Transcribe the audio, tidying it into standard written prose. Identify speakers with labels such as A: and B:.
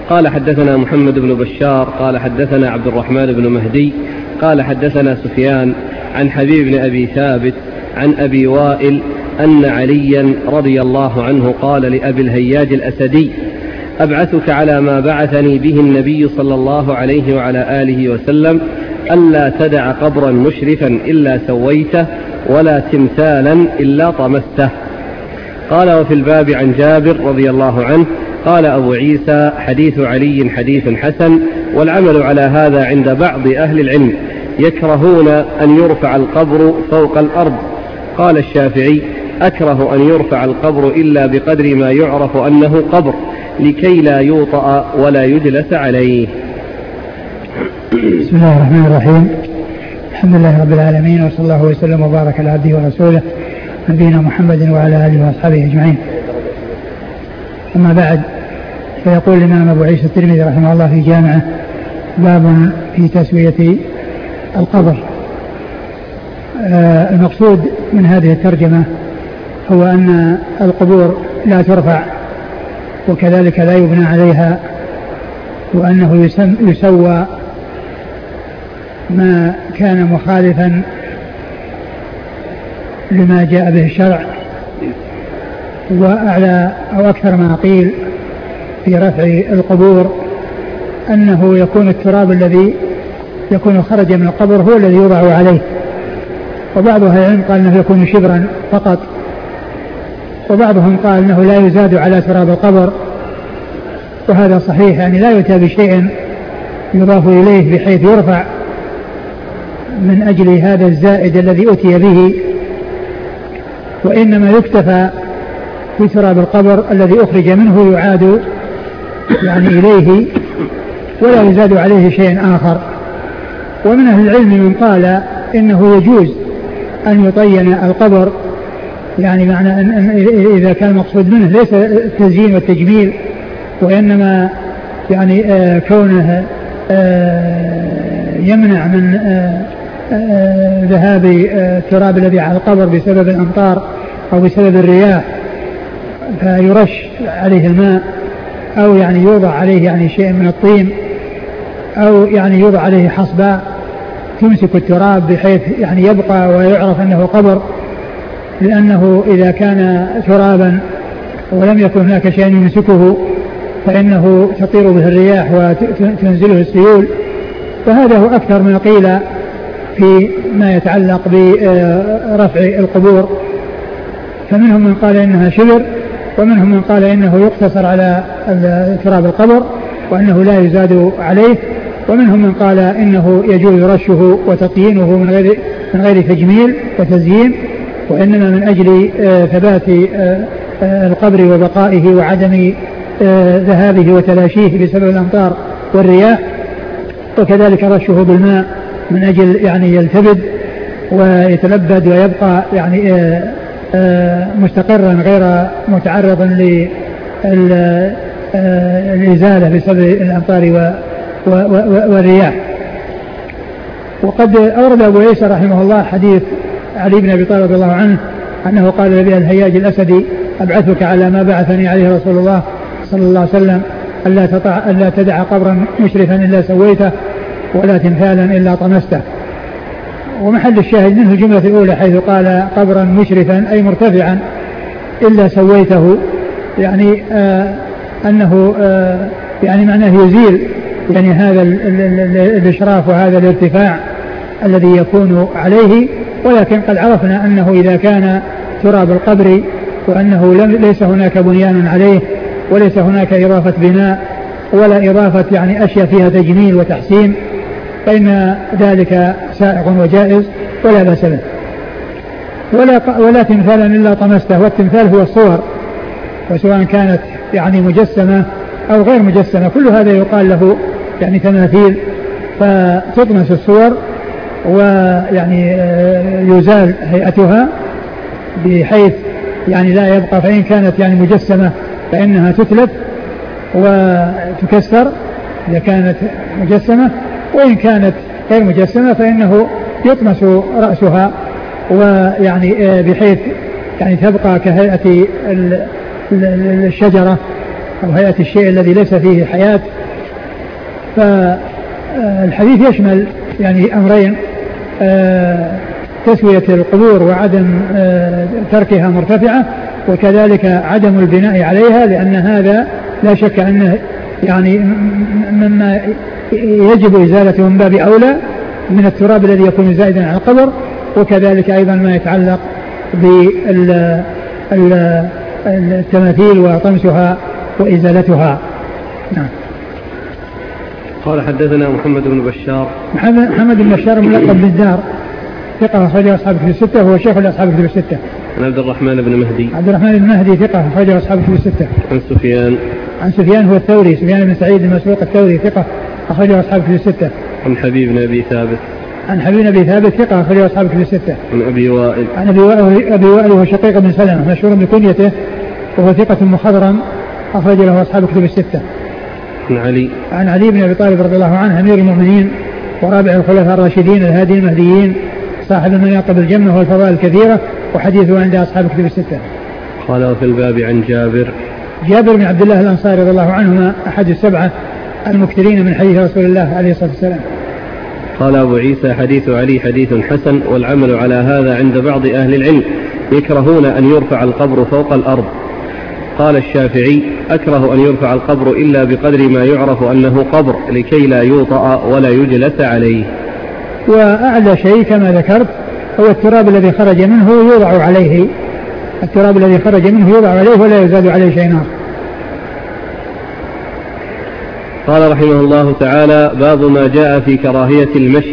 A: قال حدثنا محمد بن بشار قال حدثنا عبد الرحمن بن مهدي قال حدثنا سفيان عن حبيب بن أبي ثابت عن أبي وائل أن عليا رضي الله عنه قال لأبي الهياج الأسدي: أبعثك على ما بعثني به النبي صلى الله عليه وعلى آله وسلم ألا تدع قبرا مشرفا إلا سويته ولا تمثالا إلا طمسته. قال: وفي الباب عن جابر رضي الله عنه. قال أبو عيسى: حديث علي حديث حسن، والعمل على هذا عند بعض أهل العلم، يكرهون أن يرفع القبر فوق الأرض. قال الشافعي: أكره أن يرفع القبر إلا بقدر ما يعرف أنه قبر لكي لا يوطأ ولا يجلس عليه.
B: بسم الله الرحمن الرحيم. الحمد لله رب العالمين، وصلى الله وسلم وبارك على عبده ورسوله نبينا محمد وعلى آله وأصحابه أجمعين. أما بعد، فيقول الإمام أبو عيسى الترمذي رحمه الله في جامعه: باب في تسوية القبر. المقصود من هذه الترجمة هو أن القبور لا ترفع وكذلك لا يبنى عليها، وأنه يسوى ما كان مخالفا لما جاء به الشرع. وأعلى أو أكثر ما قيل في رفع القبور أنه يكون التراب الذي يكون خرج من القبر هو الذي يوضع عليه، وبعض أهل العلم قال أنه يكون شبرا فقط، وبعضهم قال أنه لا يزاد على تراب القبر، وهذا صحيح، يعني لا يؤتى بشيء يضاف إليه بحيث يرفع من أجل هذا الزائد الذي أتي به، وإنما يكتفى في تراب القبر الذي أخرج منه يعاد يعني إليه ولا يزاد عليه شيء آخر. ومن أهل العلم من قال إنه يجوز أن يطين القبر، يعني معنى أن إذا كان المقصود منه ليس التزيين والتجميل، وإنما يعني كونه يمنع من ذهاب التراب الذي على القبر بسبب الأمطار أو بسبب الرياح، فيرش عليه الماء، أو يعني يوضع عليه يعني شيء من الطين، أو يعني يوضع عليه حصباء تمسك التراب بحيث يعني يبقى ويعرف أنه قبر، لأنه إذا كان ترابا ولم يكن هناك شيء يمسكه فإنه تطير به الرياح وتنزله السيول. فهذا هو أكثر ما قيل في ما يتعلق برفع القبور، فمنهم من قال إنها شبر، ومنهم من قال إنه يقتصر على تراب القبر وأنه لا يزاد عليه، ومنهم من قال إنه يجوز رشه وتطيينه من غير تجميل وتزيين، وإنما من أجل ثبات القبر وبقائه وعدم ذهابه وتلاشيه بسبب الأمطار والرياح، وكذلك رشه بالماء من أجل يعني يلتبد ويتلبد ويبقى يعني مستقرا غير متعرض للإزالة بسبب الأمطار والرياح. وقد أورد أبو عيسى رحمه الله حديث علي بن أبي طالب رضي الله عنه أنه قال لأبي الهياج الأسدي: أبعثك على ما بعثني عليه رسول الله صلى الله عليه وسلم ألا تدع قبرا مشرفا إلا سويته ولا تمثالا إلا طمسته. ومحل الشاهد منه الجملة الأولى حيث قال قبرا مشرفا أي مرتفعا إلا سويته، يعني أنه يعني معناه يزيل يعني هذا الإشراف وهذا الارتفاع الذي يكون عليه. ولكن قد عرفنا أنه إذا كان تراب القبر وأنه ليس هناك بنيان عليه وليس هناك إضافة بناء ولا إضافة يعني أشياء فيها تجميل وتحسين، فإن ذلك سائغ وجائز ولا بأس به. ولا تمثالا إلا طمسته، والتمثال هو الصور، وسواء كانت يعني مجسمة أو غير مجسمة كل هذا يقال له يعني تماثيل، فتطمس الصور ويعني يزال هيئتها بحيث يعني لا يبقى، فإن كانت يعني مجسمة فإنها تتلف وتكسر إذا كانت مجسمة، وإن كانت غير مجسمة فإنه يطمس رأسها ويعني بحيث يعني تبقى كهيئة الشجرة أو هيئة الشيء الذي ليس فيه حياة. فالحديث يشمل يعني أمرين: تسوية القبور وعدم تركها مرتفعة، وكذلك عدم البناء عليها، لأن هذا لا شك أنه يعني مما يجب إزالته من باب أولى من التراب الذي يكون زائدا على القبر، وكذلك أيضا ما يتعلق بالتماثيل وطمسها وإزالتها. نعم.
A: قال حدثنا محمد بن بشار.
B: محمد بن بشار ملقب بالدار، ثقة أخرجه أصحاب الكتب الستة، هو شيخ لأصحاب الكتب الستة.
A: عن عبد الرحمن بن مهدي.
B: عبد الرحمن بن مهدي ثقة أخرجه أصحاب الكتب الستة.
A: عن سفيان.
B: عن سفيان هو الثوري، سفيان بن سعيد المسروق الثوري ثقة أخرجه أصحاب الكتب الستة.
A: عن حبيب بن أبي ثابت.
B: عن حبيب بن أبي ثابت ثقة أخرجه أصحاب الكتب الستة.
A: عن أبي وائل.
B: عن أبي وائل هو شقيق بن سلمة مشهور بكنيته، وهو ثقة مخضرم أخرج له أصحاب الكتب الستة.
A: عن
B: علي بن أبي طالب رضي الله عنه أمير المؤمنين ورابع الخلفاء الراشدين الهادي المهديين، صاحب المناقب الجمة والفضائل الكثيرة، وحديثه عند أصحاب الكتب الستة.
A: قال في الباب عن
B: جابر بن عبد الله الأنصاري رضي الله عنهما أحد السبعة المكثرين من حديث رسول الله عليه الصلاة والسلام.
A: قال أبو عيسى حديث علي حديث حسن، والعمل على هذا عند بعض أهل العلم، يكرهون أن يرفع القبر فوق الأرض. قال الشافعي: أكره أن يرفع القبر إلا بقدر ما يعرف أنه قبر، لكي لا يوطأ ولا يجلس عليه.
B: وأعلى شيء كما ذكرت هو التراب الذي خرج منه يوضع عليه، التراب الذي خرج منه يوضع عليه ولا يزاد عليه شيء آخر.
A: قال رحمه الله تعالى: باب ما جاء في كراهية المشي